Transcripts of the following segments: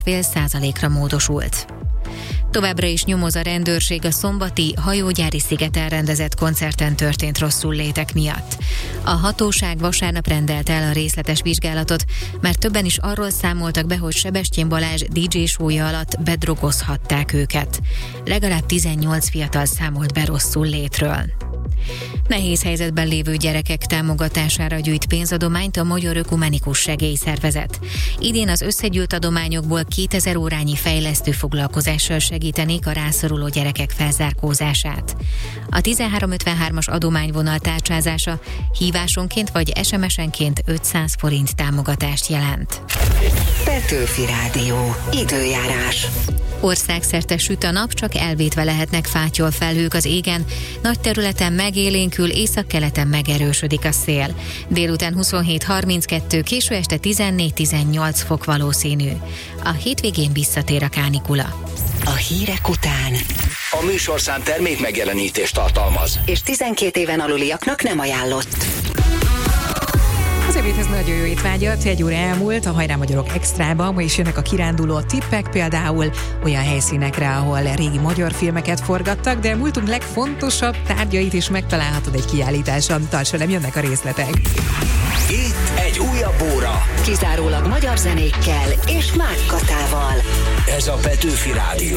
0,5%-ra módosult. Továbbra is nyomoz a rendőrség a szombati hajógyári szigeten rendezett koncerten történt rosszullétek miatt. A hatóság vasárnap rendelt el a részletes vizsgálatot, mert többen is arról számoltak be, hogy Sebestyén Balázs DJ show-ja alatt bedrogozhatták őket. Legalább 18 fiatal számolt be rosszullétről. Nehéz helyzetben lévő gyerekek támogatására gyűjt pénzadományt a Magyar Ökumenikus Segélyszervezet. Idén az összegyűjt adományokból 2000 órányi fejlesztő foglalkozással segítenék a rászoruló gyerekek felzárkózását. A 1353-as adományvonal tárcsázása hívásonként vagy SMS-enként 500 forint támogatást jelent. Petőfi Rádió. Időjárás. Országszerte süt a nap, csak elvétve lehetnek fátyolfelhők az égen. Nagy területen megélénkül, északkeleten megerősödik a szél. Délután 27-32, késő este 14-18 fok valószínű. A hétvégén visszatér a kánikula. A hírek után A műsorszám termék megjelenítést tartalmaz. és 12 éven aluliaknak nem ajánlott. Az ebédhez nagyon jó étvágyat, 1 óra elmúlt, a Hajrá Magyarok Extrában, ma is jönnek a kiránduló tippek, például olyan helyszínekre, ahol régi magyar filmeket forgattak, de múltunk legfontosabb tárgyait is megtalálhatod egy kiállításon. Tarts velem, jönnek a részletek. Itt egy újabb óra. Kizárólag magyar zenékkel és Mák Katával. Ez a Petőfi Rádió.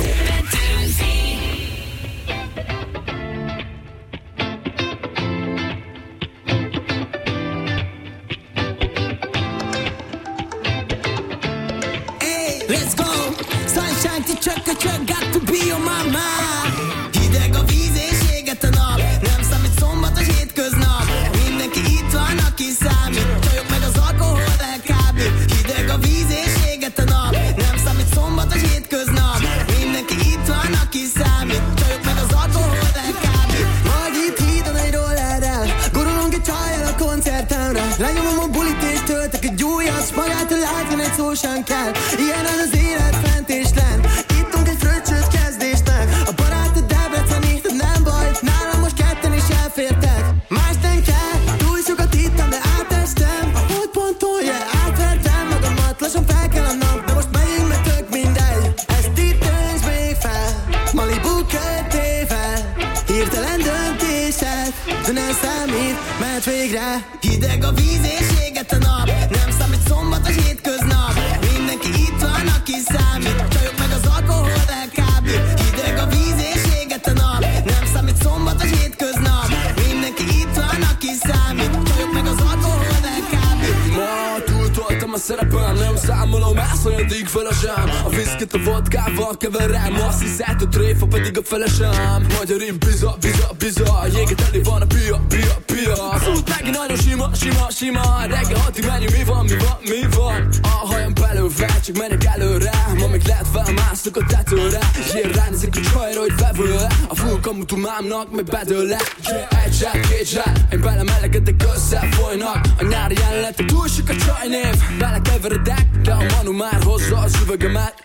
Let's go! Sunshine to truck, got to be on my mind. Hideg a víz és éget a nap, nem számít szombat a hétköznap. Mindenki itt van, aki számít, csajok meg az alkohol LKB. Hideg a víz és éget a nap, nem számít szombat a hétköznap. Mindenki itt van, aki számít, csajok meg az alkohol LKB. Majd itt hídon egy rollerrel, gurulunk egy csajjal a koncertemre. Lenyomom a bulit és töltök egy újat, s magától látni egy szó sem kell. Ilyen az élet fent és lent, ittunk egy fröccsöt kezdésnek. A barátod Debreceni, nem baj, nálam most ketten is elfértek. Más nem kell, túl sokat ittam, de átestem. A holdponton, átvertem magamat, lassan fel kell a nap, de most megyünk, mert tök mindegy. Ezt itt dönts még fel, Malibu kötével. Hirtelen döntések, de nem számít, mert végre hideg a víz és éget a nap. Nem számít szombat a hétköznap. Mindenki itt van, aki számít, csajok meg az alkohol LKB. Hideg a víz és éget a nap, nem számít szombat a hétköznap. Mindenki itt van, aki számít, csajok meg az alkohol LKB. Ma túltoltam a szerepem, nem számolom, elszonyadik felesem. A viszkit a vodkával keverem, azt hiszed, hogy tréfa pedig a felesem. Magyarin biza, jéget elé van a pia. Az út megint nagyon sima, reggel 6-ig menjünk, mi van? A hajam belőve, csak menjek előre, ma még lehet felmászok a tetőre. Zsír ránézik a csajra, hogy vevőle, a full kamutumámnak meg bedőle. Egy zsák, 2 zsák, én belemelegedek, összefolynak a nyári jelenetek, túl sok a csajnév, belekeveredek, de a Manu már hozza az üvegemet.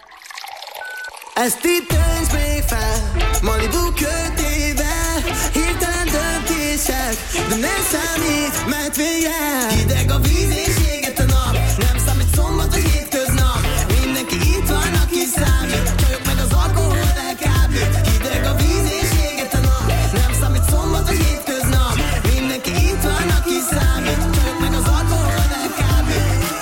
Ezt itt dönts még fel, Malibu kötével. Hirtelen döntések, de nem számít, mert vége. Hideg a víz és éget a nap, nem számít szombat a hétköznap. Mindenki itt van, aki számít, csajok meg az alkohol LKB. Hideg a víz és éget a nap, nem számít szombat a hétköznap. Mindenki itt van, aki számít, csajok meg az alkohol LKB.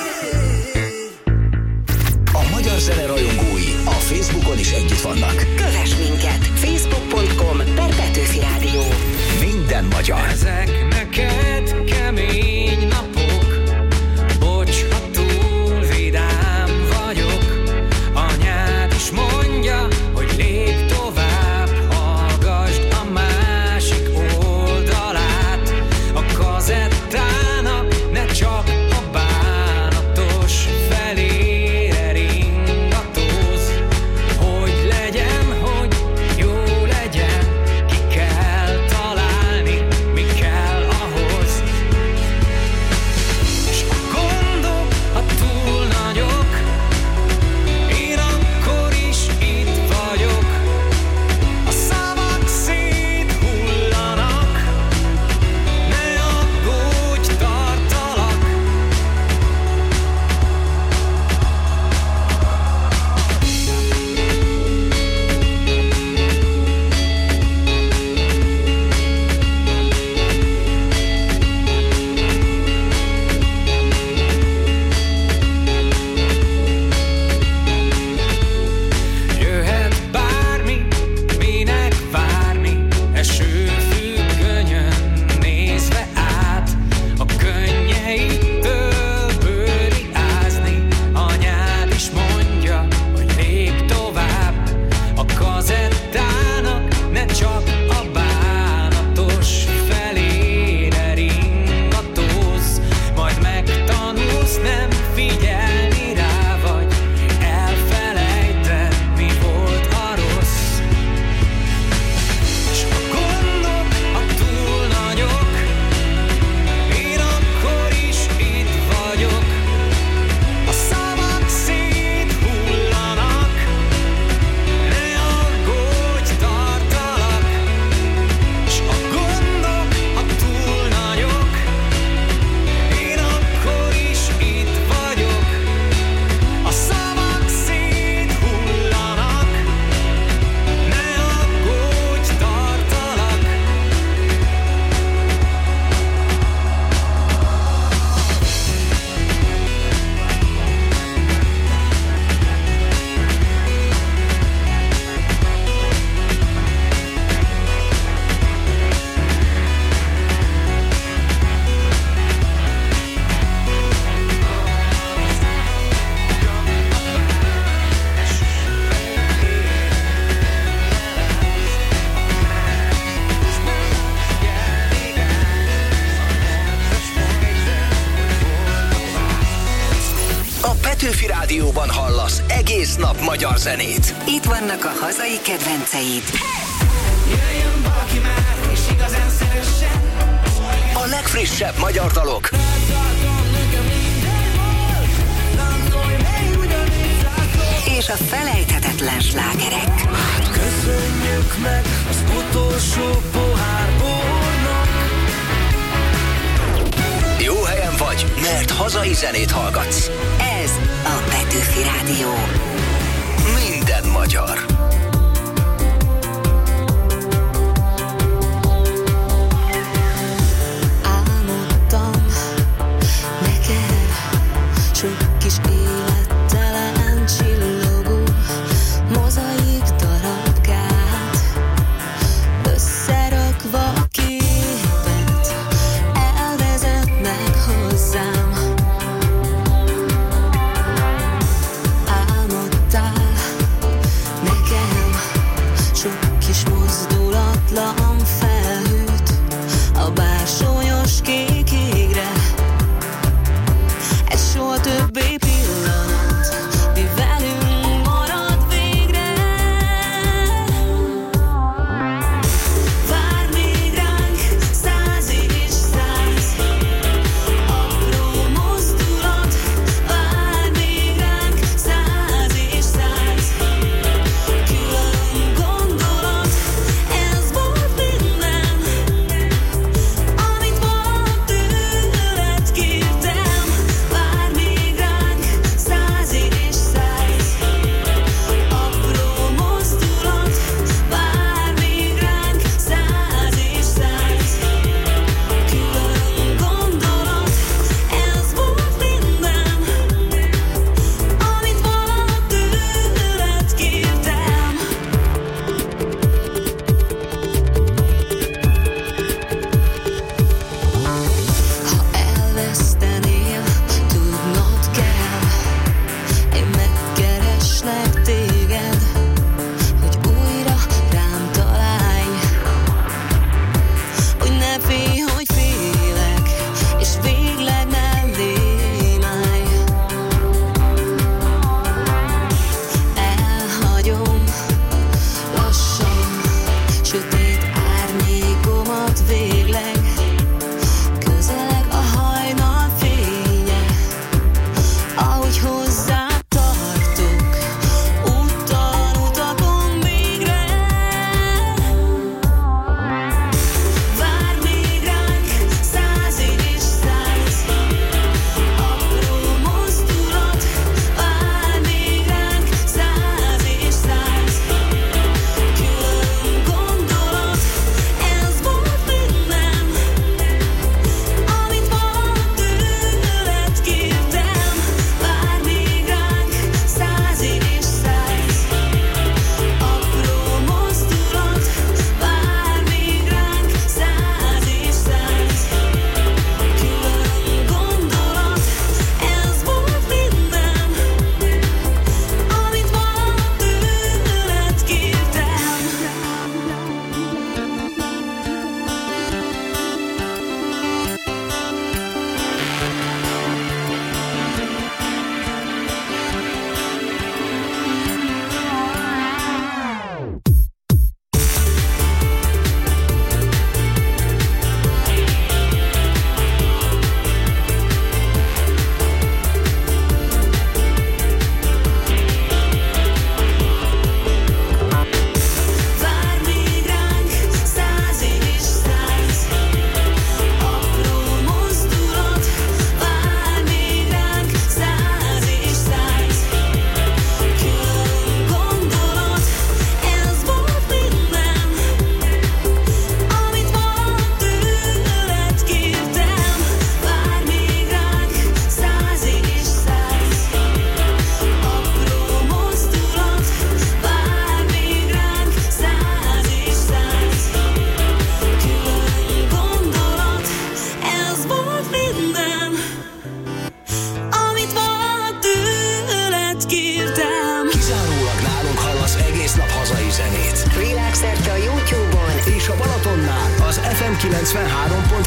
A magyar zene rajongói a Facebookon is együtt vannak. Kövess minket, facebook.com/Petőfi Rádió. Minden magyar. Ezek neked kemény napok, bocs, ha túl vidám vagyok. Anyád is mondja, hogy lépj tovább, hallgasd a másik oldalát. A kazettának ne csak a bánatos felére ringatózz. Hogy legyen, hogy jó legyen, ki kell találni, mi kell rádióban hallasz egész nap magyar zenét. Itt vannak a hazai kedvenceid. Jöjjön valaki már, és igazán szeressen. A legfrissebb magyar dalok. És a felejthetetlen slágerek. Hát köszönjük meg az utolsó pohár bornak. Jó helyen vagy, mert hazai zenét hallgatsz. Ez a Petőfi Rádió. Minden magyar. Álmodtam neked sok kis élettelen csillogó mozaik darabkát, összerakva képet elvezetnek hozzám. Álmodtál nekem sok kis mozdulatlan felhőt a bársonyos kék égre. Ez soha többé pillanat, mi velünk marad végre. Vár még ránk 100 és 100 apró mozdulat. Vár még ránk 100 és 100 külön gondolat. Ez volt minden, amit valaha tőled kértem. Vár még ránk 100 és 100 apró mozdulat. Vár még ránk 100 és 100 külön gondolat. Ez volt minden, amit valaha tőled kértem. Ha elvesztenél, tudnod kell, én megkereslek téged, hogy újra rám találj. Hogy ne félj, hogy félek, és végleg mellém állj. Elhagyom lassan sötét árnyékomat végleg. Közeleg a hajnal fénye, ahogy hozzá tartok, úttal utakon végre. Vár még ránk 100 és 100 apró mozdulat. Vár még ránk 100 és 100 külön gondolat. Ez volt minden, amit valaha tőled kértem. Vár még ránk 100 és 100 apró mozdulat. Vár még ránk 100 és 100 külön gondolat. Ez volt minden, amit valaha tőled kértem. Vár még ránk 100 és 100 apró mozdulat. Vár még ránk 100 és 100 külön gondolat. Ez volt minden, amit valaha tőled kértem. Vár még ránk 100 és 100 apró mozdulat. Vár még ránk 100 és 100 külön gondolat. Ez volt minden, amit valaha tőled kértem. Kizárólag nálunk hallasz egész nap hazai zenét. Világszerte a YouTube-on. És a Balatonnál az FM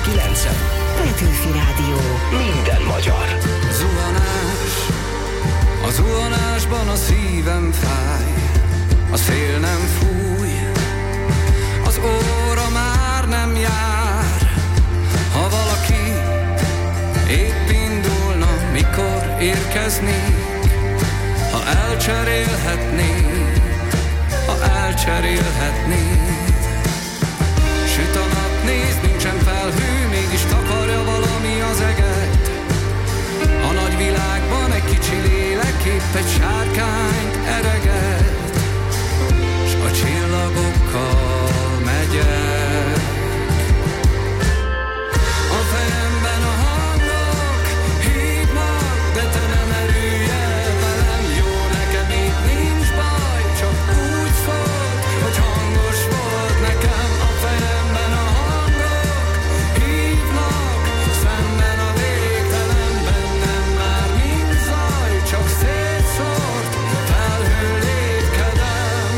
93.9-en. Petőfi Rádió. Minden magyar. Zuhanás Az zuhanásban a szívem fáj, a szél nem fúj, az óra már nem jár. Ha valaki épp indulna, mikor érkeznék, ha elcserélhetnék, ha elcserélhetnék. Süt a nap, nézd, nincsen felhő, mégis takarja valami az eget. A nagy világban egy kicsi lélek épp egy sárkányt ereget, s a csillagokkal megyek. A fejemben a hangok hívnak, de te nem erülj el velem. Jó, nekem itt nincs baj, csak úgy szólt, hogy hangos volt nekem. A fejemben a hangok hívnak, szemben a végtelenben nem már nincs zaj, csak szétszórt felhő lépkedem.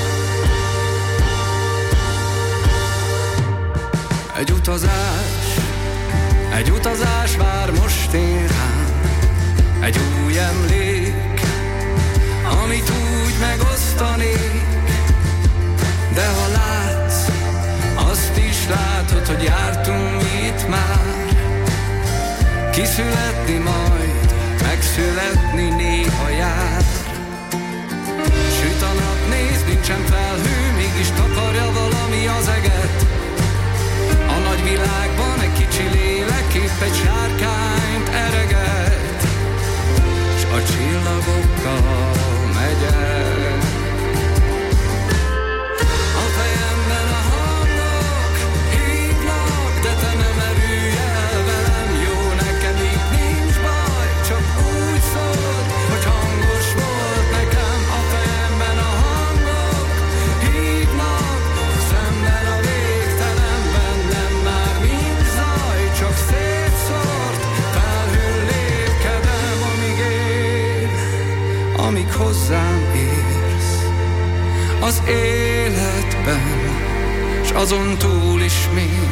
Egy utazás vár most én rám, egy új emlék, amit úgy megosztanék. De ha látsz, azt is látod, hogy jártunk itt már. Kiszületni majd, megszületni néha jár. Süt a nap, nézd, nincsen felhő, mégis takarja valami az eget. A nagy világban egy kicsi lélek épp egy sárkányt ereget, s a csillagokkal megyek. A fejemben a hangok hívnak, de te nem erülj el velem. Jó, nekem itt nincs baj, csak úgy szólt, hogy hangos volt nekem. A fejemben a hangok hívnak, szemben a végtelenben nem már nincs zaj, csak szétszórt felhő lépkedem, amíg él, amíg hozzám érsz az életben, s azon túl is még.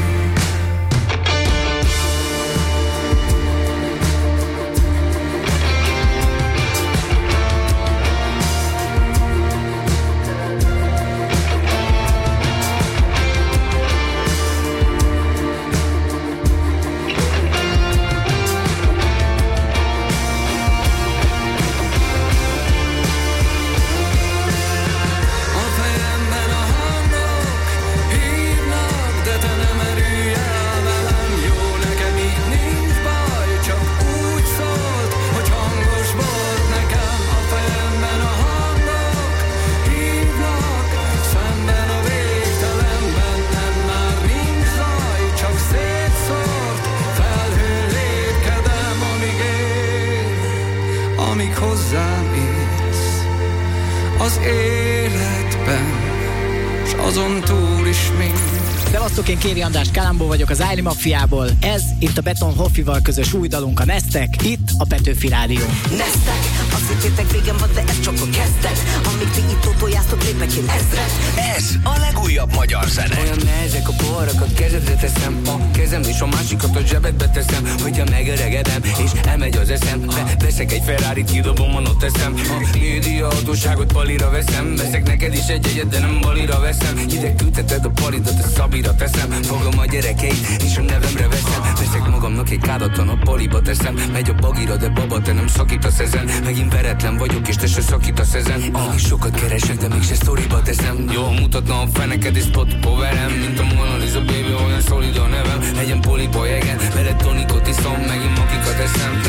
Amíg hozzám érsz az életben, s azon túl is még. Szevasztok, én Kéri András Kalambó vagyok az Ájli Mafiából. Ez itt a Beton Hoffival közös új dalunk, a Neztek, itt a Petőfi Rádió. Neztek, azt hittétek végem van, de ez csak a kezdet. Amíg ti itt tótójáztok, lépek én ezret. Ez a legújabb magyar zene. Olyan nehezek a poharak, a kezedre teszem, a kezem és a másikat a zsebedbe teszem. Hogyha megöregedem és elmegy az eszem, veszek egy Ferrarit, kidobom, ott teszem. A média hatóságot palira veszem, veszek neked is egy egyet, de nem balira veszem. Ide küldheted a palidat, a Szabira teszem. Fogom a gyerekeit és a nevemre veszem. Veszek magamnak egy kádatlan, a paliba teszem. Megy a bagira, de baba, te nem szakítasz ezen. Megint veretlen vagyok és te se szakítasz ezen. Sokat keresek, de mégse sztoriba teszem. Jól mutatna a feneked és spot poverem. Mint a Mona Lisa baby, olyan szolid a nevem. Legyen poliba jegen, veled tonikot iszom, megint makikat eszem.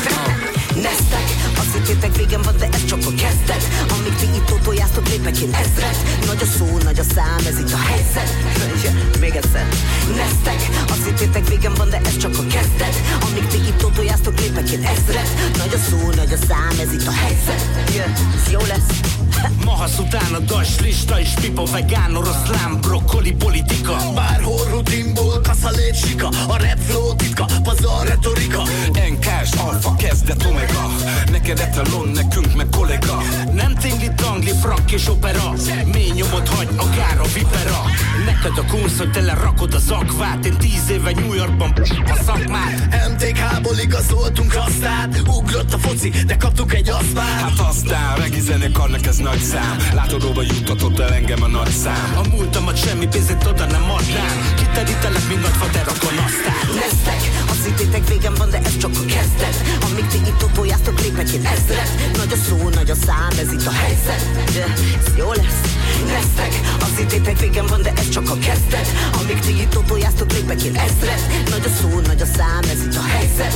Neztek, azt hittétek végem van, de ez csak a kezdet. Amíg ti itt tótójáztok, lépek én ezret. Nagy a szó, nagy a szám, ez itt a helyzet. Még egyszer. Neztek, azt hittétek végem van, de ez csak a kezdet. Amíg ti itt tótójáztok, lépek én ezret. Nagy a szó, nagy a szám, ez itt a helyzet. Ez jó lesz. Mahasz után a das lista és pipa, vegán, oroszlán, brokkoli, politika. Bárhol rutinból kaszalét sika, a rap flow titka, pazar retorika. NK-s alfa, kezdet omega, neked etalon, nekünk meg kollega. Nem tingli, tangli, frank és opera. Mély nyomot nagy, akár a vipera. Neked a kunsz, hogy tele rakod az akvát. Én 10 éve New Yorkban a szakmát. MTK-ból igazoltunk rasztát. Ugrott a foci, de kaptuk egy asztmát. Hát aztán regi zenekarnak ez nagy szám. Látodóba juttatott el engem a nagy szám. A múltamat semmi pénzét oda nem adnám. Kiterítelek, mint nagy faterakon aztán. Neztek, azt hittétek végem van, de ez csak a kezdet. Amíg ti itt totójáztok, lépek én ezret. Nagy a szó, nagy a szám, ez itt a helyzet. Ez jó lesz. Neztek, azt hittétek végem van, de ez csak a kezdet. Amíg ti itt totójáztok, lépek én ezret. Nagy a szó, nagy a szám, ez itt a helyzet.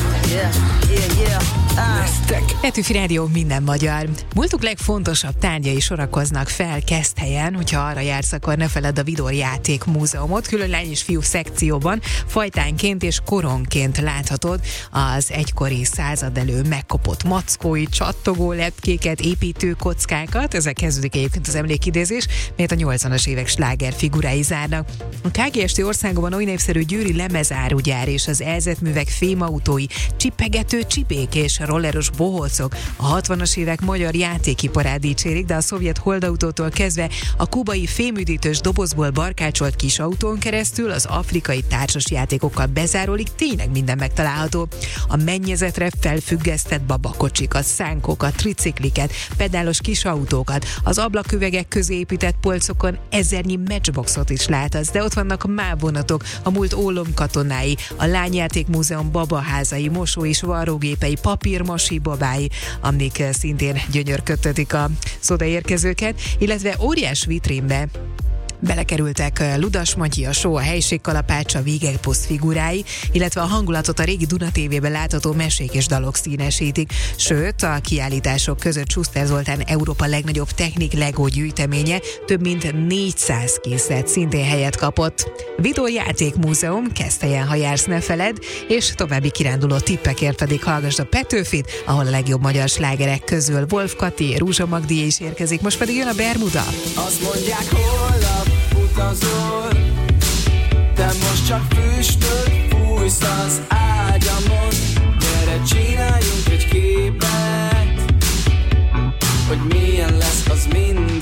Petőfi Rádió, minden magyar. Múltuk legfontosabb tárgyai sorakoznak fel Keszthelyen, hogyha arra jársz, akkor ne feledd a Videójáték Múzeumot, külön lány és fiú szekcióban, fajtánként és koronként láthatod az egykori századelő megkopott mackói, csattogó lepkéket, építőkockákat, ezek kezdődik egyébként az emlékidézés, mert a 80-as évek slágerfigurái zárnak. A KGST országban oly népszerű győri lemezárugyár és az elzetművek fémautói, csipegető csipék és rolleros bohócok a 60-as évek magyar játékiparát dicsérik, de a szovjet holdautótól kezdve a kubai fémüdítős dobozból barkácsolt kis autón keresztül az afrikai társasjátékokkal bezárólig tényleg minden megtalálható. A mennyezetre felfüggesztett babakocsikat, szánkókat, tricikliket, pedálos kis autókat, az ablaküvegek közé épített polcokon ezernyi matchboxot is láthatsz, de ott vannak a mávvonatok, a múlt ólomkatonái, a Lányjáték Múzeum babaházai, mosó- és varrógépei, papírmasi babái, amik szintén gyönyörködtetik az odaérkezőket, illetve óriás vitrínbe belekerültek Ludas Matyi, a Show, a helységkalapács, a Végepost figurái, illetve a hangulatot a régi Duna TV-ben látható mesék és dalok színesítik. Sőt, a kiállítások között Schuster Zoltán Európa legnagyobb technik Lego gyűjteménye több mint 400 készlet szintén helyet kapott. Videójáték Múzeum, Keszthelyen, ha jársz, ne feled, és további kiránduló tippekért pedig hallgassd a Petőfit, ahol a legjobb magyar slágerek közül Wolf Kati, Rúzsa Magdi is érkezik, most pedig jön a Bermuda. Azt mondják, holnap utazol, de most csak füstöt fújsz az ágyamon. Gyere, csináljunk egy képet, hogy milyen lesz, az mindegy.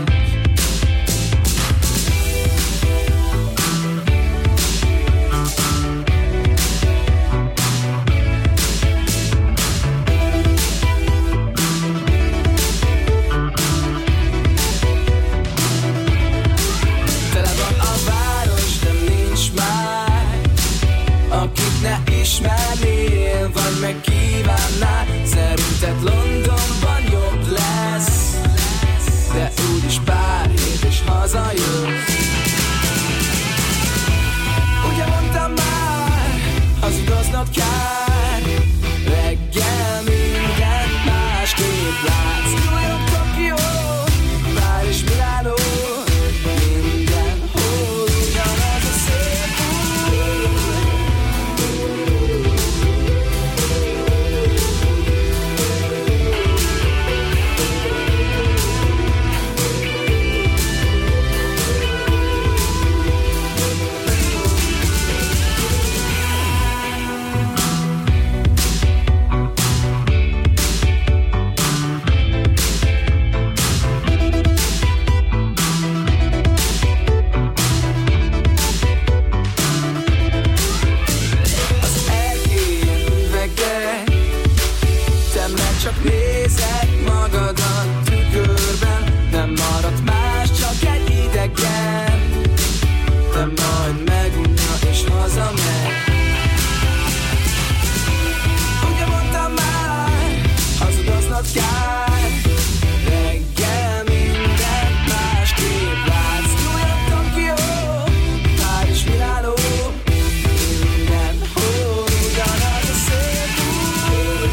Ne ismernél, vagy megkívánnál, szerinted Londonban jobb lesz, de úgyis pár hét és hazajössz. Ugye mondtam már, hazudoznod kár, reggel mindent másképp látsz. New York, Tokió, Párizs, Milánó, mindenhol ugyanaz a szép út. Csak nézed magadat tükörben, nem maradt más, csak egy idegen, de majd megunja és hazamegy. Ugye mondtam már, hazudoznod kár, reggel mindent másképp látsz. New York, Tokió, Párizs, Milánó, mindenhol ugyanaz a szép út.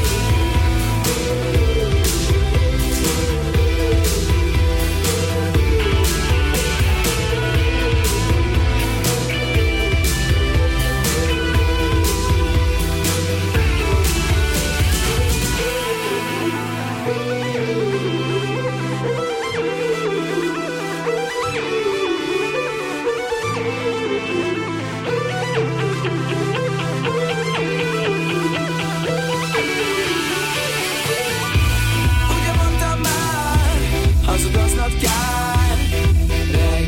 Hazudoznod kár, reggel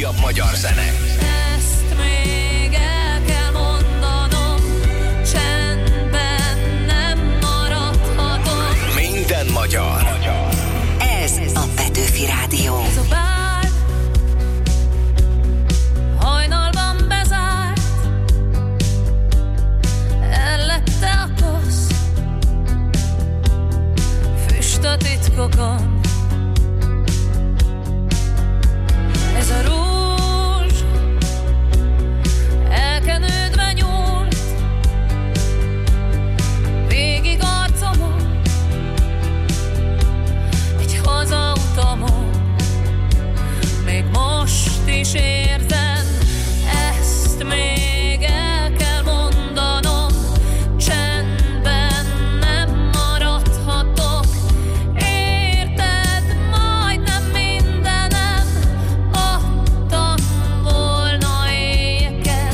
legújabb magyar zene. Ezt még el kell mondanom, csendben nem maradhatom. Minden magyar. Ez a Petőfi Rádió. Ez a bár hajnalban bezárt, ellette a kosz, füst a titkokon. Ez a rózs elkenődve nyúlt végig arcomon, egy hazautamon. Még most is érzem, ezt még el kell mondanom, csendben nem maradhatok. Érted, majdnem mindenem adtam volna éjjel.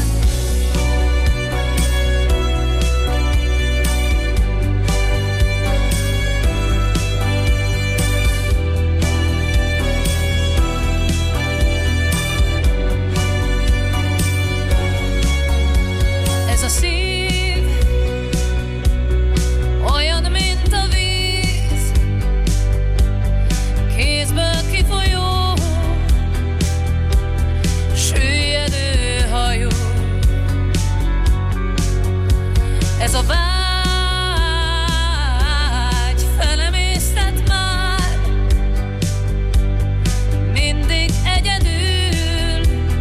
Ez a szív olyan, mint a víz, kézből kifolyó, süllyedő hajó. Ez a vágy felemésztet már, mindig egyedül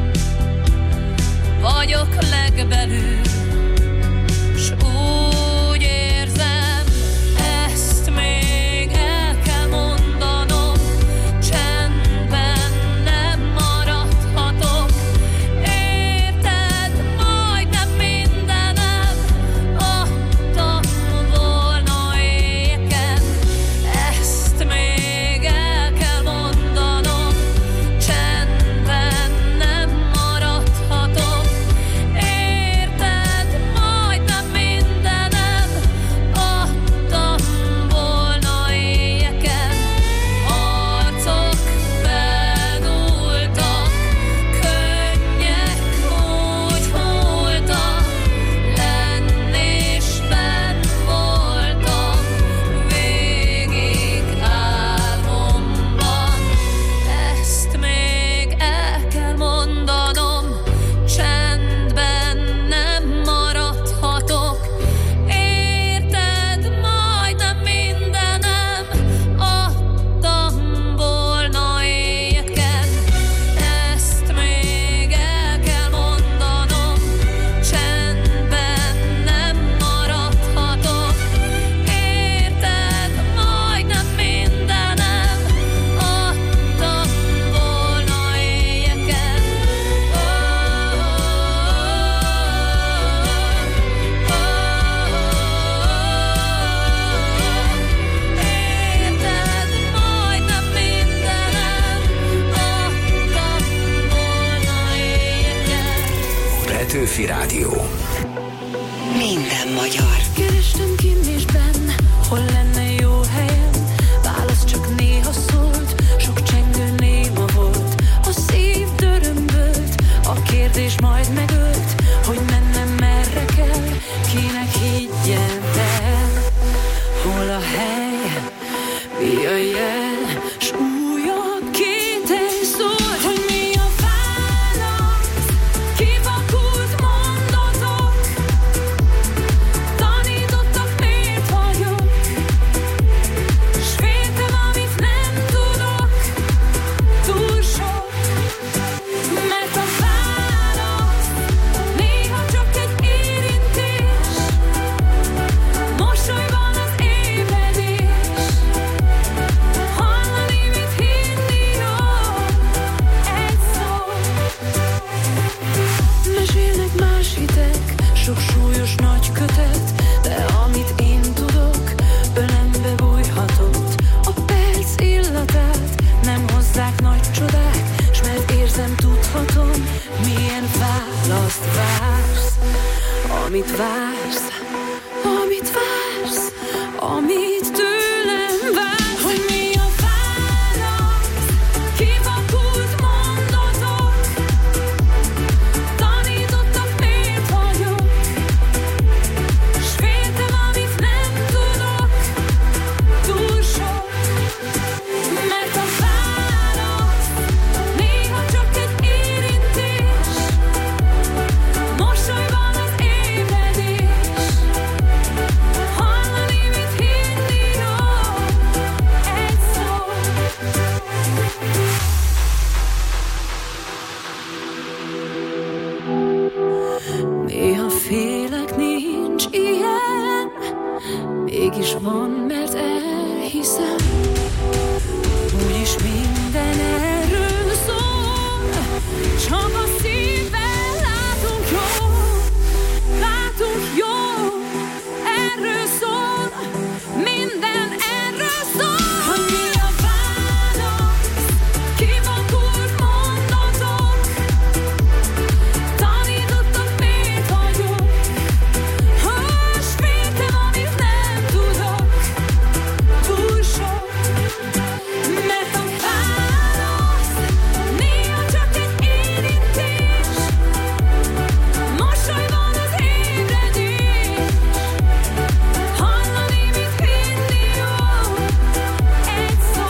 vagyok legbelül. S úgy érzem, ezt még el kell mondanom, csendben nem maradhatok. Érted, majdnem mindenem adtam volna éjjel. Ezt még el kell mondanom, csendben nem maradhatok. Érted, majdnem mindenem adtam volna éjjel. Arcok bedúltak, könnyek úgy hultak, lenn és benn voltam végig álmomban. Ezt még el kell mondanom, csendben nem maradhatok. Érted, majdnem mindenem adtam volna éjjel. Ezt még el kell mondanom, csendben nem maradhatok. Érted, majdnem mindenem adtam volna éjjel. Érted, majdnem mindenem adtam volna éjjel. Petőfi Rádió. Minden magyar. Kerestem kinn és benn, hol lenne jó helyem. Válasz csak néha szólt, sok csengő néma volt. A szív dörömbölt, a kérdés majd megölt, hogy mennem merre kell, kinek higgyen el. Hol a hely, mi a jel, s újabb kétel szól, hogy mi a válasz, kivakult mondatok. Tanítottak, miért vagyok, s féltem, amit nem tudok. Túl sok, mert a válasz néha csak egy érintés, mosolyban az ébredés. Hallani, mit hinni jó, egy szó. Mesélnek más hitek, sok súlyos nagy kötet, de amit én tudok, ölembe bújhatott. A perc illatát nem hozzák nagy csodák, s mert érzem, tudhatom, milyen választ vársz. Amit vársz, amit vársz, amit tőlem vársz. Hogy mi a válasz, kivakult mondatok. van, mert elhiszem, úgyis minden erről szól, csak a szívvel látunk jó, erről szól, minden erről szól. Annyi a válasz, kivakult mondatok, tanítottak, mit hagyok, és féltem, amit nem tudok, túl sok, mert a válasz néha csak egy érintés, mosoly van az ébredés, hallani, mit hinni jó, egy szó.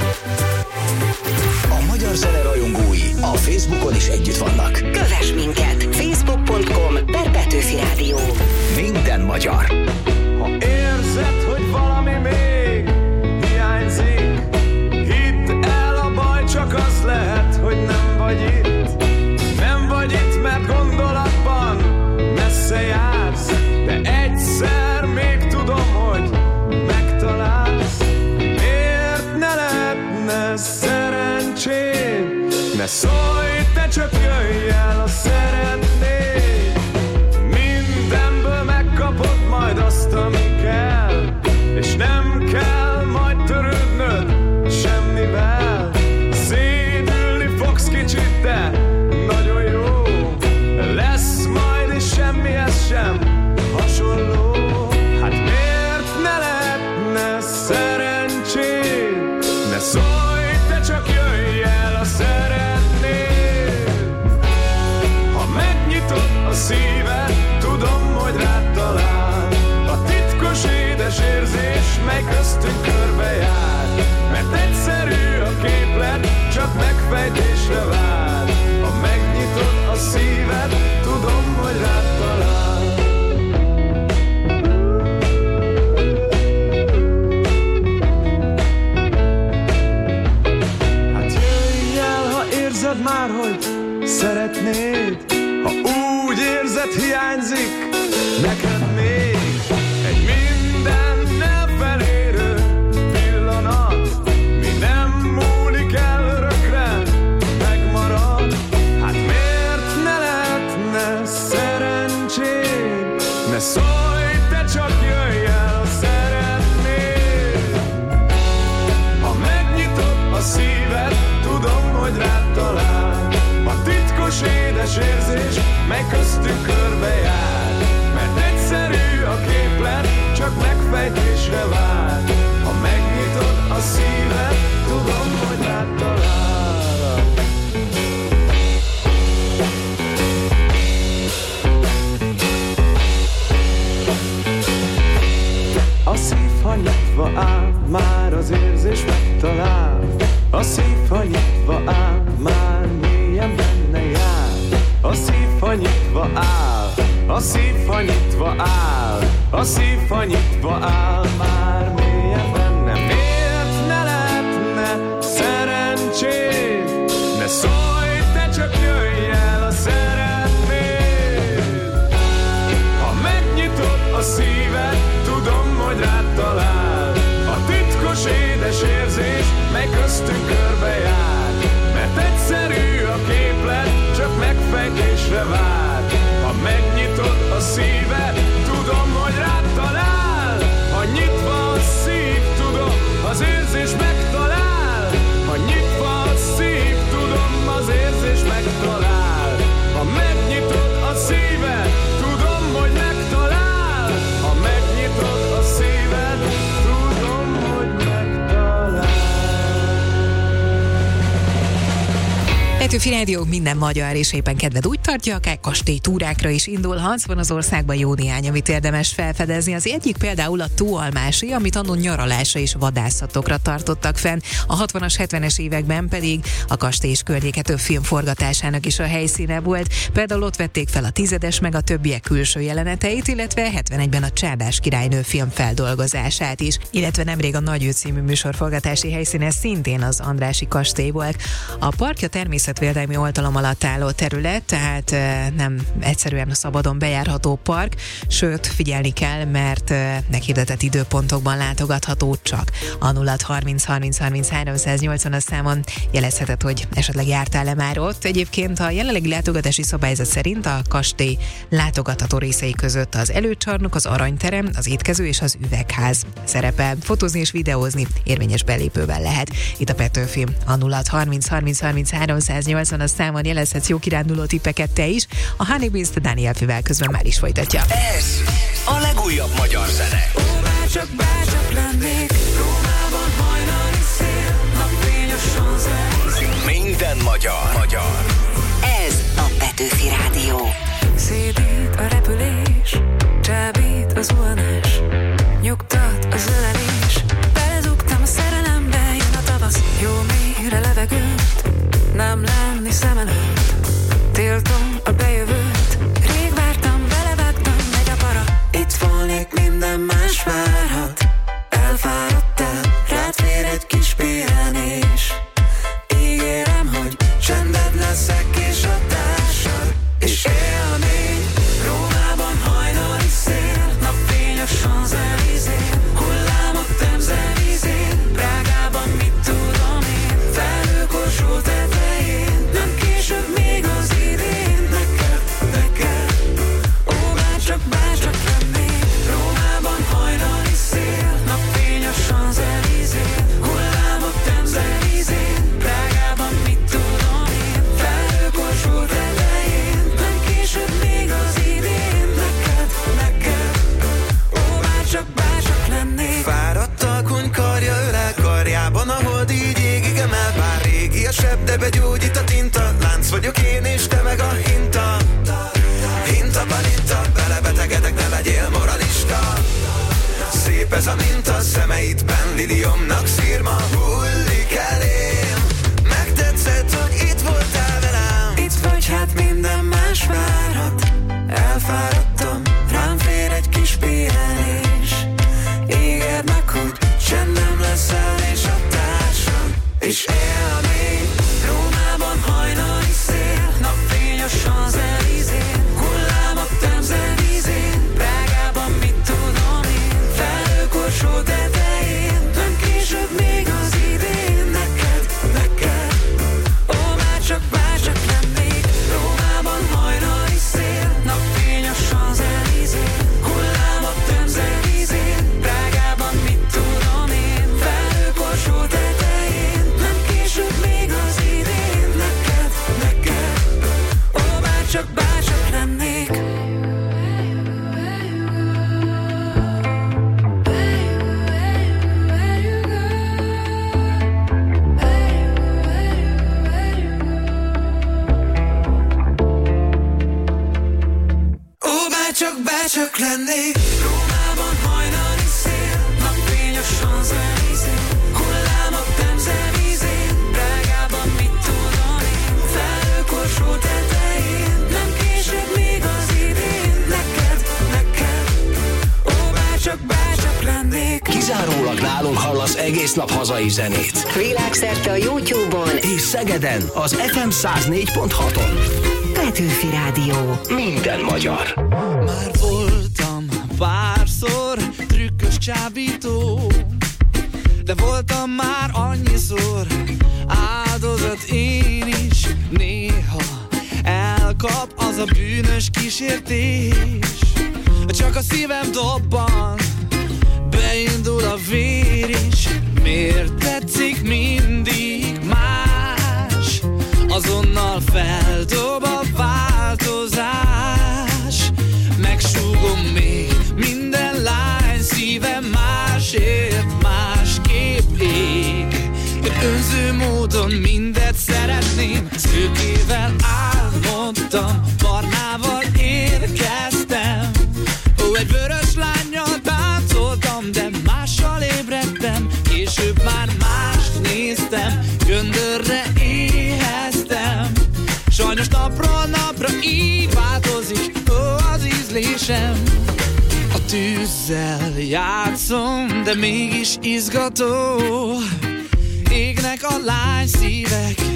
A magyar zene rajongói a Facebookon is együtt vannak. Kövess minket! Facebook.com/Petőfi Rádió. Minden magyar. Ha érzed, hogy valami még hiányzik, hidd el, a baj csak az lehet, hogy nem vagy itt. Nem vagy itt, mert gondolatban messze jársz, de egyszer még tudom, hogy megtalálsz. Miért ne lehetne szerencséd? Ne szólj, te csak jöjj el, ha szeretnéd. Mindenből megkapod majd azt, ami kell, és nem kell majd törődnöd semmivel. Szédülni fogsz kicsit, de nagyon jó lesz majd, és semmihez sem hasonló. Hát miért ne lehetne szerencséd? Ne szólj, te csak jöjj el, ha szeretnéd. Ha megnyitod a szíved, tudom, hogy rád talál a titkos édes érzés, mely köztünk körbejár. Mert egyszerű a képlet, csak megfejtésre vár. Ha megnyitod a szíved, tudom, hogy rád talál. Hát jöjj el, ha érzed már, hogy szeretnéd. Ha úgy érzed, hiányzik neked még egy mindennel felérő pillanat, mi nem múlik el örökre, megmarad. Hát miért ne lehetne szerencséd? Ne szólj, te csak jöjj el, ha szeretnéd. Ha megnyitod a szíved, tudom, hogy rád talál a titkos édes érzés, mely köztünk körbejár. Mert egyszerű a képlet, csak megfejtésre vár. Ha megnyitod a szíved, tudom, hogy rád talál. A szív, ha nyitva áll, már az érzés megtalál. A szív, ha nyitva áll, már mélyen benne jár. A szív, ha nyitva áll, a szív, ha nyitva áll, a szív, ha nyitva áll, már mélyen benne. Miért ne lehetne szerencséd? Ne szólj, te csak jöjj el, ha szeretnéd. Ha megnyitod a szíved, tudom, hogy rád talál a titkos édes érzés, mely köztünk körbejár. Mert egyszerű a képlet, csak megfejtésre vár. Ha megnyitod a szíved, tudom, hogy rád talál. Ha nyitva a szív, tudom, az érzés megtalál. Ha nyitva a szív, tudom, az érzés megtalál. Ha megnyitod a szíved, tudom, hogy megtalál. Ha megnyitod a szíved, tudom, hogy megtalál. Petőfi Rádió, minden magyar, és éppen kedved úgy tartja, akár kastélytúrákra is indulhatsz. Van az országban jó néhány, amit érdemes felfedezni. Az egyik például a Tóalmási, amit annó nyaralásra és vadászatokra tartottak fenn. A 60-as, 70-es években pedig a kastély és környéke több film forgatásának is a helyszíne volt. Például ott vették fel a Tizedes meg a többiek külső jeleneteit, illetve 71-ben a Csárdás királynő film feldolgozását is. Illetve nemrég a Nagy Ő című műsor forgatási helyszíne szintén az Andrássy kastély volt. A parkja természetesen környezetvédelmi oltalom alatt álló terület, tehát nem egyszerűen szabadon bejárható park, sőt figyelni kell, mert meghirdetett időpontokban látogatható csak. A 0630 30 30 380 számon jelezheted, hogy esetleg jártál-e már ott. Egyébként a jelenlegi látogatási szabályzat szerint a kastély látogatható részei között az előcsarnok, az aranyterem, az étkező és az üvegház szerepel. Fotózni és videózni érvényes belépővel lehet. Itt a Petőfi. A 0630 30 30 380 számon jelezhetsz jó kiránduló tippeket te is. A Honey Beast Daniel Fűvel közben már is folytatja. Ez a legújabb magyar zene. Bárcsak lennék, Rómában hajnali szél, napfényosan zene. Minden magyar. Ez a Petőfi Rádió. Szédít a repülés, csábít az zuhanás, nyugtat az ölelés. Belezugtam a szerelembe, jön a tavasz, jó mélyre levegőt, nem lenni szem előtt, tiltom a bejövőt. Rég vártam, belevágtam, megy a para, itt volnék, minden más várhat. Elfáradtál, rád fér egy kis pihenés. Ígérem, hogy csended leszek és a társad, és élmény. Rómában hajnali szél, napfény a Champs-Élysées, hullámok Temze vízén, Prágában mit tudom én, felhőkorsó tetején, nem később még az idén, neked, ó bárcsak lennék, Rómában hajnali szél, napfény a Champs-Élysées, hullámok Temze vízén, Prágában mit tudom én, felhőkorsó tetején, nem később még az idén, neked, ó bárcsak lennék. Fáradt alkony karja ölel karjában, a hold így égig emel. Bár régi a seb, de begyógyít a tinta. Lánc vagyok én és te meg a hinta. Hinta palinta, belebetegedek, ne legyél moralista. Szép ez a minta, szemeidben liliomnak szírma hullik elém. Megtetszett, hogy itt voltál velem. Itt vagy, hát minden más várhat. Elfáradtam, rám fér egy kis pihenés. Ígérd meg, hogy csendem leszel és a társam, és élmény. Rómában hajnali szél, napfény a Champs-Élysées, hullámok Temze vízén, Prágában mit tudom én, felhőkorsó tetején, nem később még az idén, neked, ó bárcsak lennék, Rómában hajnali szél, napfény a Champs-Élysées, hullámok Temze vízén, Prágában mit tudom én, felhőkorsó tetején, nem később még az idén, neked, ó bárcsak lennék. Ó, bárcsak lennék. Rómában hajnali szél, napfény a Champs-Élysées, hullámok Temze vízén, Prágában mit tudom én, felhőkorsó tetején, nem később még az idén, neked, ó bárcsak lennék. Kizárólag nálunk hallasz egész nap hazai zenét. Világszerte a YouTube-on És Szegeden az FM 104.6-on. Petőfi Rádió. Minden magyar. Már voltam párszor trükkös csábító, de voltam már annyiszor áldozat én is. Néha elkap az a bűnös kísértés, csak a szívem dobban, beindul a vér is. Miért tetszik mindig más? Azonnal feldob a változás. Megsúgom még minden lány szíve másért másképp ég. Én önző módon mindet szeretném, szőkével álmodtam, barnával érkeztem. Ó, egy vörös lánnyal táncoltam, de mással ébredtem. Később már mást néztem, göndörre éheztem. Sajnos napról napra így változik, ó, az ízlésem. A tűzzel játszom, de mégis izgató. Égnek a lány szívek,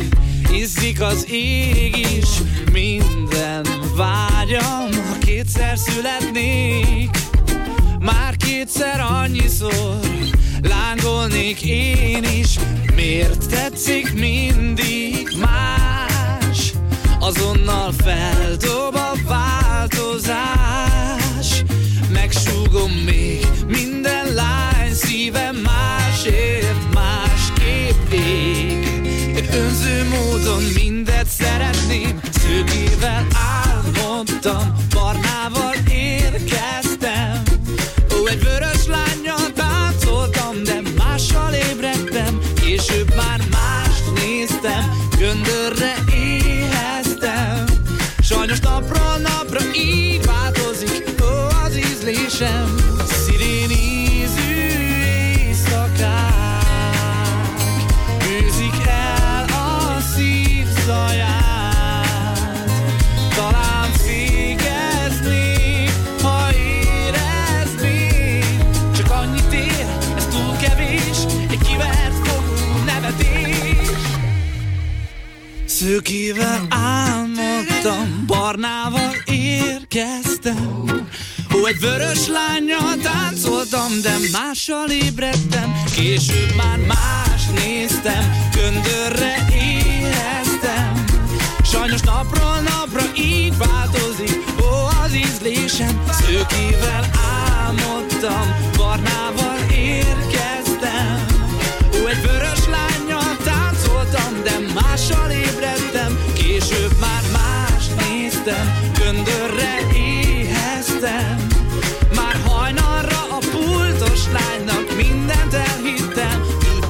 Izzik az ég is, minden vágyam, ha kétszer születnék. Már kétszer annyiszor lángolnék én is. Miért tetszik mindig más? Azonnal feldob a változás. Megsúgom még minden lány szívem másért másképp ég. Én önző módon mindet szeretném, szőkével álmodtam, barnával érkeztem. Ó, egy vörös lánnyal táncoltam, de mással ébredtem. Később már mást néztem, göndörre éheztem. Sajnos napról napra így változik, ó, az ízlésem. Szirén ízű éjszakák bűzik el a szív zaját. Talán fékeznék, ha éreznék. Csak annyit ér, ez túl kevés, egy kivert fogú nevetés. Szőkével álmodtam, barnával érkeztem. Ó, egy vörös lánnyal táncoltam, de mással ébredtem. Később már más néztem, göndörre éreztem. Sajnos napról napra így változik, ó, az ízlésem. Szőkével álmodtam, barnával érkeztem. Ó, egy vörös lánnyal táncoltam, de mással ébredtem. Később már más néztem, göndörre éheztem. Már hajnalra a pultos lánynak mindent elhittem.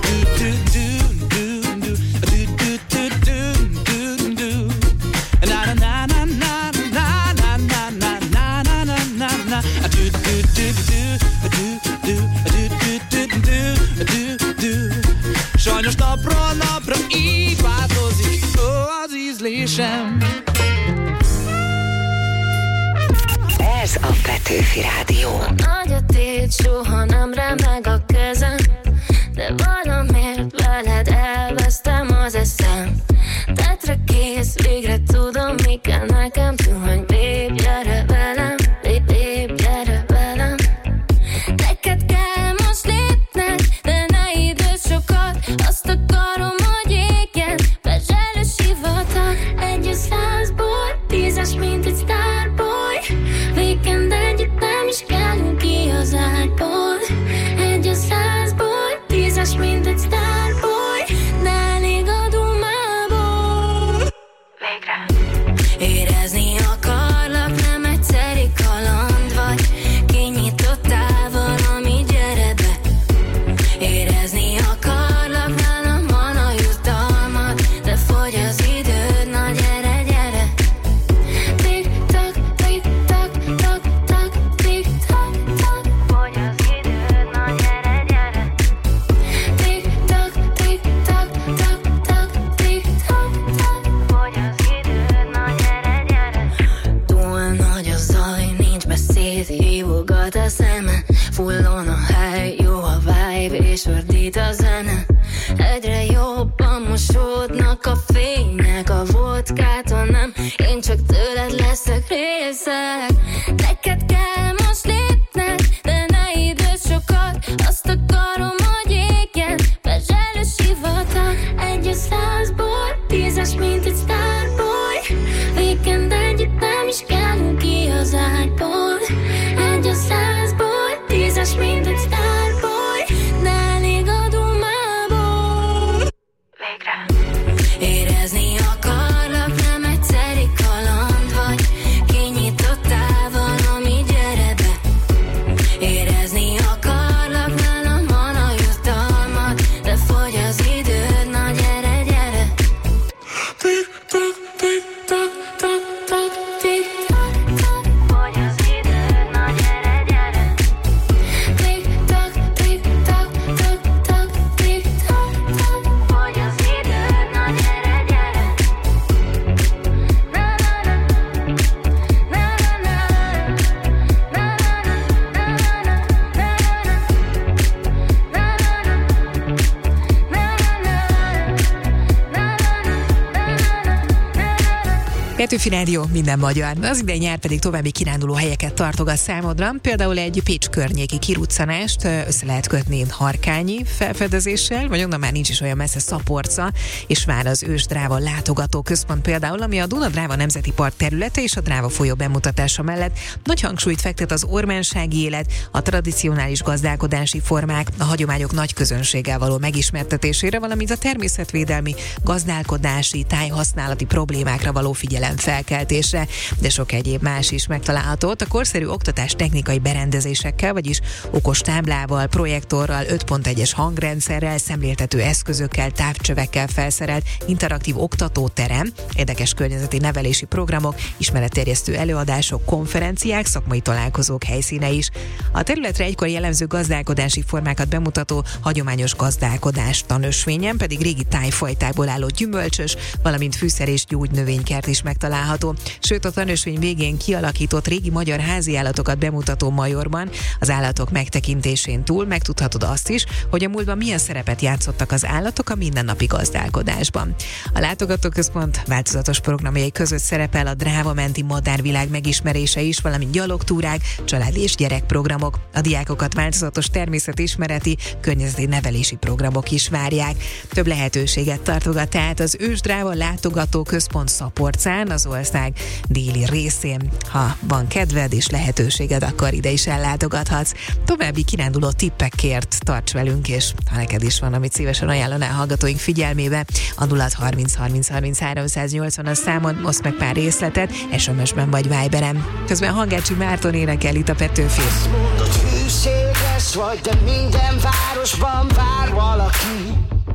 Sajnos napról napra így változik, ó, az ízlésem. Ez a Petőfi Rádió. Nagy a tét, soha nem remeg a kezem, de valamiért veled elvesztem az eszem. Tetre kész, végre tudom, mi kell nekem. Tuhany, babe, gyere velem, babe, gyere velem. Neked kell most lépned, de ne időd sokat. Azt akarom, hogy égjen, bezselő sivatag. 1-100-ból, 10-es, mint egy starboy. Weekend együtt nem is kellünk ki az ágyból. 1-100-ból, 10-es, mint egy starboy. De elég a dumából. Végre érezni akarlak, nem egyszeri kaland vagy. Kinyitottál valami, gyere be. Érezni akarlak, nálam van a jutalmad, de fogy az időd, na gyere, gyere. Tik-tak, tik-tak, tak-tak, tik-tak, tak. Fogy az időd, na gyere, gyere. Tik-tak, tik-tak, tak-tak, tik-tak, tak. Fogy az időd, na gyere, gyere. Túl nagy a zaj, nincs beszéd, hívogat a szeme. Fullon a hely, jó a vibe, és ordít a zene. Egyre jobban mosódnak a fények, a vodkától nem, én csak tőled leszek részeg. Neked kell most lépned, de ne időd sokat. Azt akarom, hogy égjen, bezselő sivatag. 1-100-ból, 10-es, mint egy starboy. Weekend együtt nem is kellünk ki az ágyból. 1-100-ból, 10-es, mint egy starboy. De elég a dumából. Végre érezni akarlak, nem egyszeri kaland vagy. Kinyitottál valami, gyere be. Érezni akarlak, nálam van a jutalmad, de fogy az időd, na gyere, gyere. Tik-tak, Petőfi Rádió, minden magyar. Az idei nyár pedig további kiránduló helyeket tartogat számodra. Például egy Pécs környéki kiruccanást össze lehet kötni Harkányi felfedezéssel, vagy onnan már nincs is olyan messze Szaporca, és vár az Ős-Dráva látogatóközpont például, ami a Duna-Dráva Nemzeti Park területe és a Dráva folyó bemutatása mellett nagy hangsúlyt fektet az ormánsági élet, a tradicionális gazdálkodási formák, a hagyományok nagy közönséggel való megismertetésére, valamint a természetvédelmi, gazdálkodási, tájhasználati problémákra való figyelemfelkeltésre, de sok egyéb más is megtalálható ott. A korszerű oktatás technikai berendezésekkel, vagyis okos táblával, projektorral, 5.1-es hangrendszerrel, szemléltető eszközökkel, távcsövekkel felszerelt interaktív oktatóterem, érdekes környezeti nevelési programok, ismeretterjesztő előadások, konferenciák, szakmai találkozók helyszíne is. A területre egykor jellemző gazdálkodási formákat bemutató hagyományos gazdálkodás tanösvényen pedig régi tájfajtából álló gyümölcsös, valamint fűszer és gyógynövénykert is megtalálható. Sőt, a tanösvény végén kialakított régi magyar háziállatokat bemutató majorban az állatok megtekintésén túl megtudhatod azt is, hogy a múltban milyen szerepet játszottak az állatok a mindennapi gazdálkodásban. A látogatóközpont változatos programjai között szerepel a Dráva-menti madárvilág megismerése is, valamint gyalogtúrák, család és gyerekprogramok. A diákokat változatos természetismereti, környezeti nevelési programok is várják. Több lehetőséget tartogat tehát az Ős-Dráva látogatóközpont Szaporcán, az ország déli részén. Ha van kedved és lehetőséged, akkor ide is ellátogathatsz. További kiránduló tippekért tarts velünk, és ha neked is van, amit szívesen ajánlanál hallgatóink figyelmébe, a 0630 30 30 380 a számon, oszd meg pár részletet, SMS-ben vagy Viberen. Közben Hangácsi Márton énekel itt a Petőfi. Azt mondod, hűséges vagy, de minden városban vár valaki.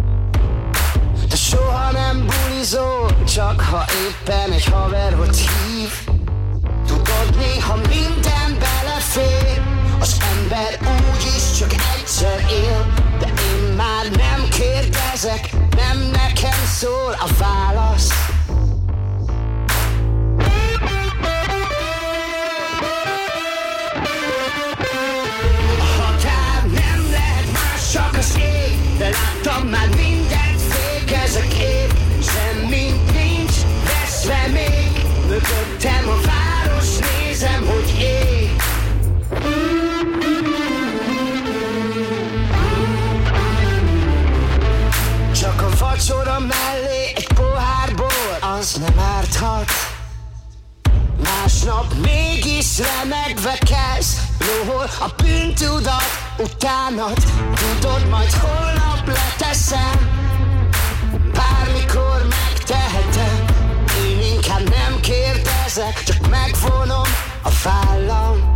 De soha nem bulizol, csak ha éppen egy haver hogy hív. Tudod, néha minden belefér, az ember úgyis csak egyszer él. De én már nem kérdezek, nem nekem szól a válasz. A határ nem lehet más, csak az ég, de láttam már mindent, fékezek épp. Semmit nincs veszve még, mögöttem a város, nézem, hogy ég. Csak a vacsora mellé egy pohár bor, az nem árthat. Másnap mégis remegve kezd, lohol a bűntudat utánad. Tudod, majd holnap leteszem, bármikor megtehetem. Én inkább nem kérdezek, csak megvonom a vállam.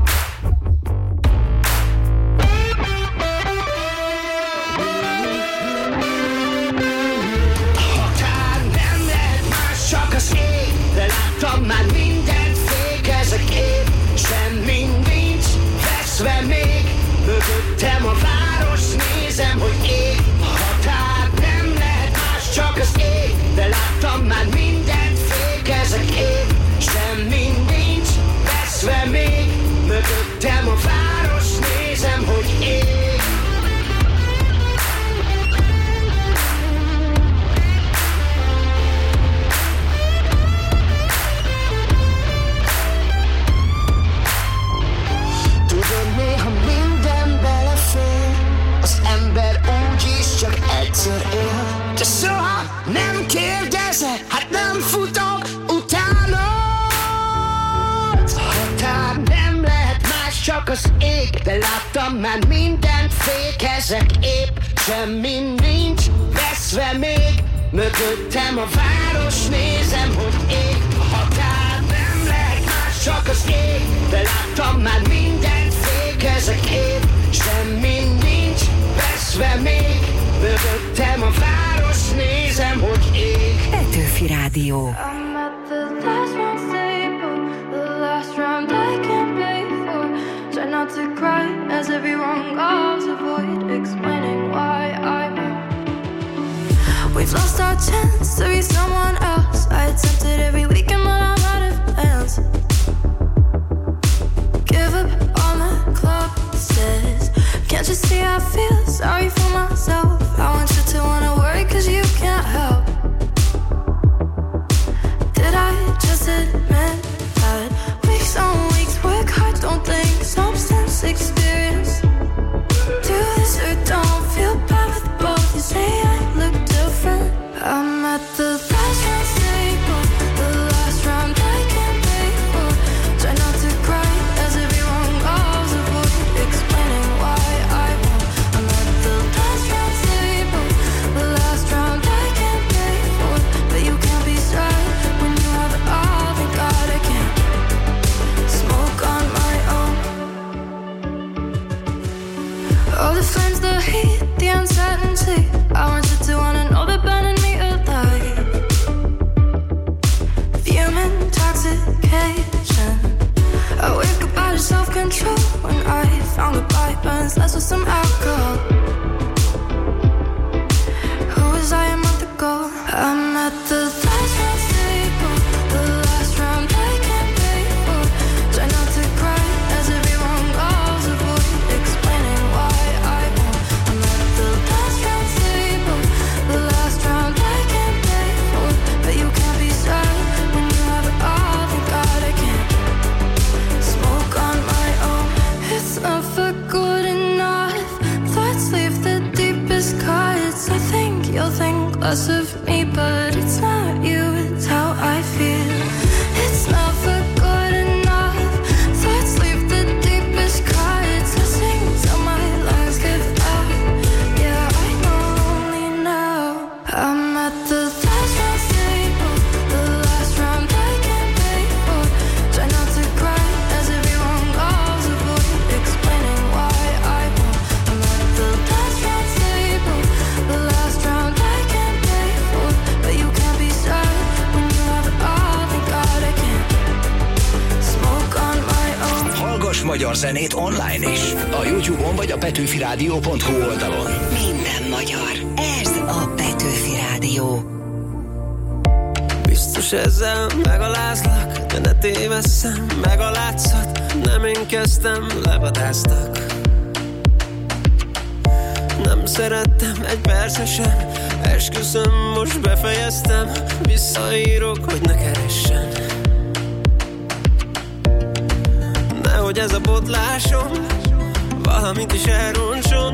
Csak az ég, de láttam már mindent, fékezek épp. Semmi nincs veszve még, mögöttem a város, nézem, hogy ég. A határ nem lehet más, csak az ég, de láttam már mindent, fékezek épp. Semmi nincs veszve még, mögöttem a város, nézem, hogy ég. Néha minden belefér, az ember úgyis csak egyszer él. De soha nem kérdezek, hát nem futok utána. Határ nem lehet más, csak az ég, de láttam már mindent, fékezek épp. Semmi nincs veszve még, mögöttem a város, nézem, hogy ég. A határ nem lehet más, csak az ég, de láttam már mindent, fékezek épp. Semmi nincs veszve még, mögöttem a város, nézem, hogy ég. Petőfi Rádió. I'm at the last round table, the last round I can't play for. Try not to cry as everyone goes, avoid explaining why I won't. We've lost our chance to be someone else. I attempted every weekend but I'm out of plans. Give up all my club says, can't you see I feel sorry for myself? I want you to wanna worry cause you can't help. Did I just admit vacation. I wake up out of self-control when I found the bypass, less with some alcohol. Who was I a month ago? I'm at the last round table, the last round I can't pay for. Try not to cry as everyone goes, avoid explaining why I won't. I'm at the last round table, the last round I can't pay for. But you can't be sad when you have it all. Thank God I can't smoke on my own. It's never good enough. Thoughts leave the deepest cuts. I think you'll think less of me, but it's not you, it's how I feel. It's never good enough. Thoughts leave the deepest cuts. I sing till my lungs give out. Yeah, I know only now. I'm at the last round table, the last round I can't pay for. Try not to cry as everyone goes, avoid explaining why I won't. I'm at the last round table, the last round I can't pay for. But you can't be sad when you have it all. Thank God I can't smoke on my own. Hallgass magyar zenét online is. A YouTube-on vagy a petőfiradio.hu oldalon. Minden magyar. Ez a Petőfi Rádió. Biztos ezzel megalázlak, de ne tévesszem, meg a látszat. Nem én kezdtem, levadáztak. Nem szerettem egy persze sem, esküszöm, most befejeztem. Visszaírok, hogy ne keressen. Nehogy ez a botlásom valamit is elroncson.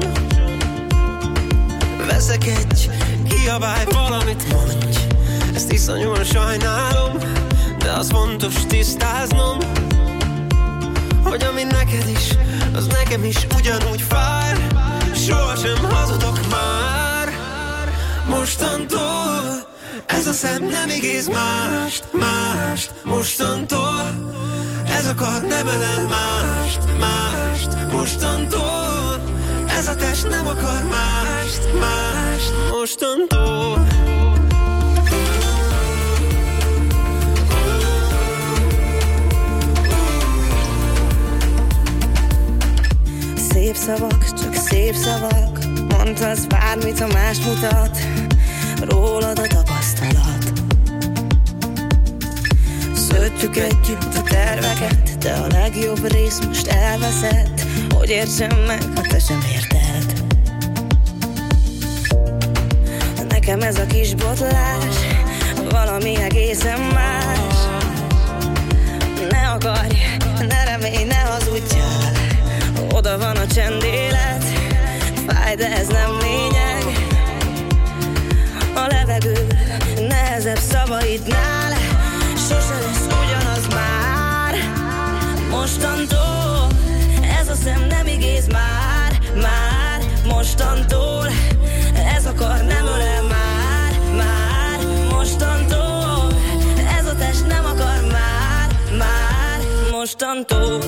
Veszek egy, kiabálj, valamit mondj. Ezt iszonyúan sajnálom, de az fontos tisztáznom, hogy ami neked is, az nekem is ugyanúgy fáj. Sohasem hazudok már. Mostantól ez a szem nem ígéz mást. Mostantól ez a kar nem ölel mást. Mostantól ez a test nem akar mást. Mostantól Szép szavak, csak szép szavak. Mondhatsz bármit, ha más mutat rólad a tapasztalat. Szőttük együtt a terveket, de a legjobb rész most elveszett. Hogy értsem meg, ha te sem érted. Nekem ez a kis botlás valami egészen más. Ne akarj, ne remélj, ne hazudjál. Oda van a csendélet, fáj, de ez nem lényeg. A levegő nehezebb szavaidnál, sose lesz ugyanaz már. Mostantól ez a szem nem igéz már. Mostantól ez a kar nem ölel már. Mostantól ez a test nem akar már. Mostantól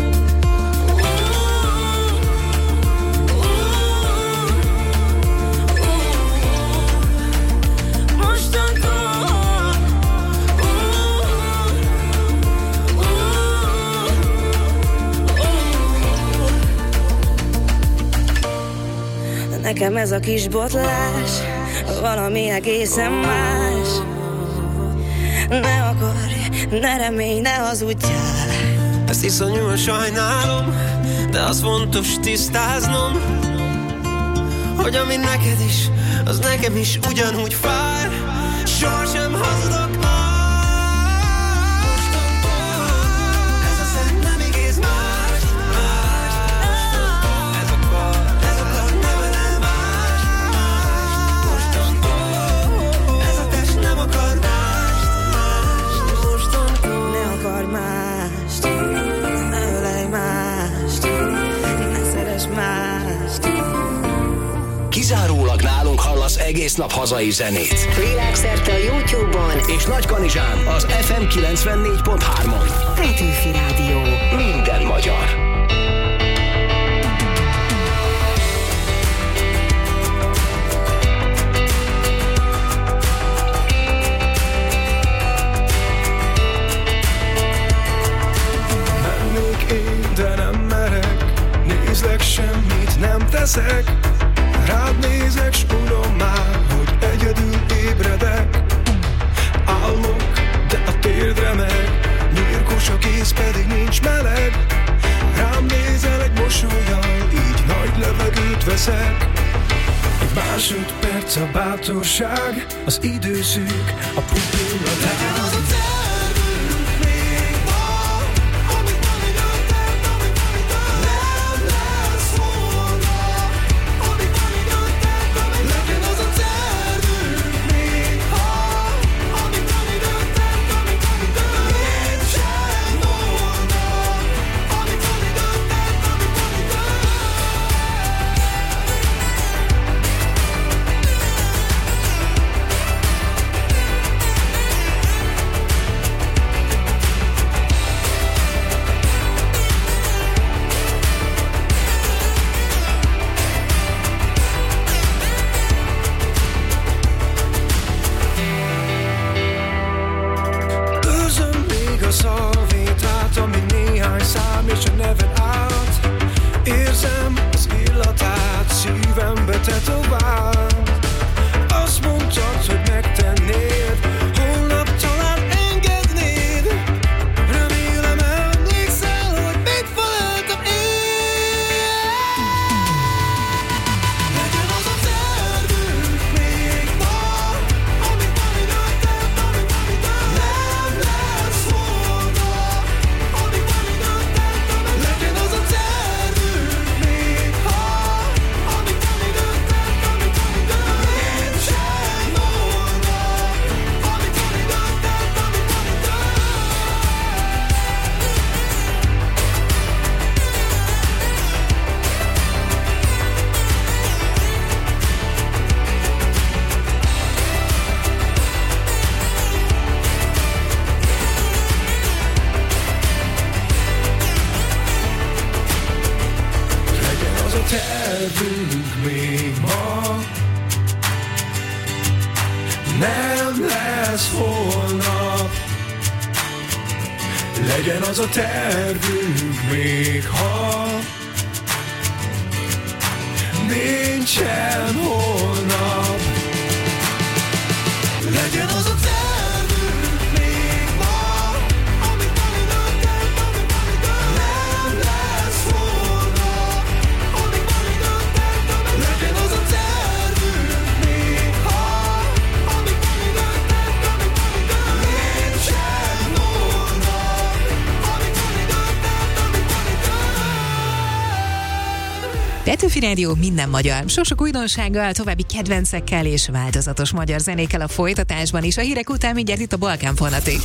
nekem ez a kis botlás valami egészen más. Ne akarj, ne remélj, ne hazudjál. Ezt iszonyúan sajnálom, de az fontos tisztáznom, hogy ami neked is, az nekem is ugyanúgy fáj. Sohasem hazudok már. Kizárólag nálunk hallasz egész nap hazai zenét. Világszerte a YouTube-on és Nagykanizsán az FM 94.3-on. Petőfi Rádió. Minden magyar. veszek. Rád nézek, s unom már, hogy egyedül ébredek. Állok, de a térdre meg, nyírkos a kéz, pedig nincs meleg. Rám nézel egy mosollyal, így nagy levegőt veszek. Egy másodperc a bátorság, az idő szűk, a pupilla tág. Az a tervünk még ma, amit nem időtett, nem lesz holnap. Amit nem időtett, legyen az a tervünk még ha, amit nem időtett, nincsen holnap. Amit nem időtett, őrzöm még a szalvétát, ami néhány szám és a neved át. Érzem az illatát, szívembe tetovált. Azt mondtad, hogy megtennéd, holnap talán engednéd. Remélem emlékszel, hogy mit feleltem én. Legyen az a tervünk még ma, amit nem időtett, nem lesz holnap. Amit nem időtett, legyen az a tervünk még ha, amit nem időtett, nincsen holnap. Amit nem időtett, legyen az a tervünk még ma, nem lesz holnap. Legyen az a tervünk még ha, nincsen holnap. Legyen az a tervünk még ma, amit nem időtett, nem lesz holnap. Amit nem időtett, legyen az a tervünk még ha, amit nem időtett, nincsen holnap. Amit nem időtett, Petőfi Rádió, minden magyar. Sok-sok újdonsággal, további kedvencekkel és változatos magyar zenékkel a folytatásban is. A hírek után mindjárt itt a Balkán Fanatik.